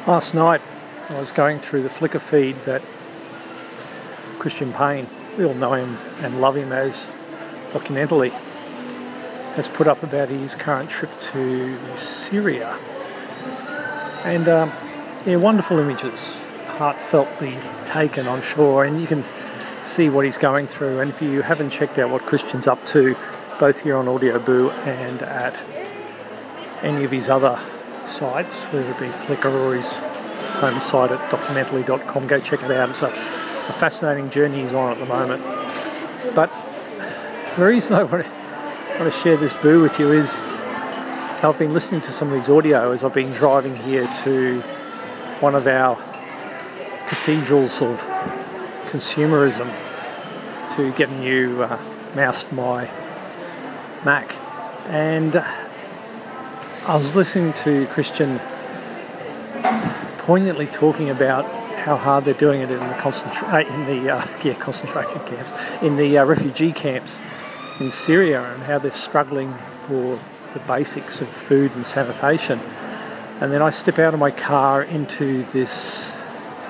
Last night I was going through the Flickr feed that Christian Payne, we all know him and love him as documentally, has put up about his current trip to Syria. And wonderful images, heartfeltly taken, I'm sure, and you can see what he's going through. And if you haven't checked out what Christian's up to, both here on Audio Boo and at any of his other sites, whether it be Flickr or his home site at documentally.com, go check it out. It's a fascinating journey he's on at the moment. But the reason I want to share this boo with you is I've been listening to some of his audio as I've been driving here to one of our cathedrals of consumerism to get a new mouse for my Mac. And I was listening to Christian poignantly talking about how hard they're doing it in the concentration camps, in the refugee camps in Syria, and how they're struggling for the basics of food and sanitation. And then I step out of my car into this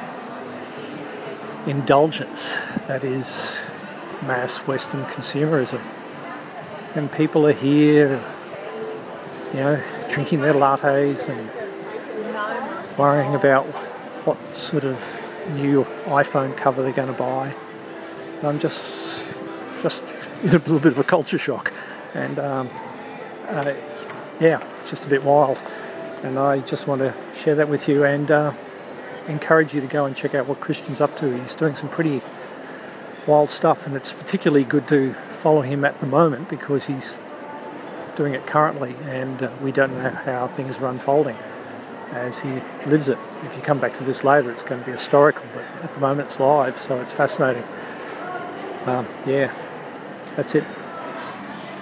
indulgence that is mass Western consumerism, and people are here, drinking their lattes and worrying about what sort of new iPhone cover they're going to buy. And I'm just in a little bit of a culture shock, and it's just a bit wild. And I just want to share that with you and encourage you to go and check out what Christian's up to. He's doing some pretty wild stuff, and it's particularly good to follow him at the moment because he's doing it currently, and we don't know how things are unfolding as he lives it. If you come back to this later, it's going to be historical, but at the moment it's live, so it's fascinating. That's it.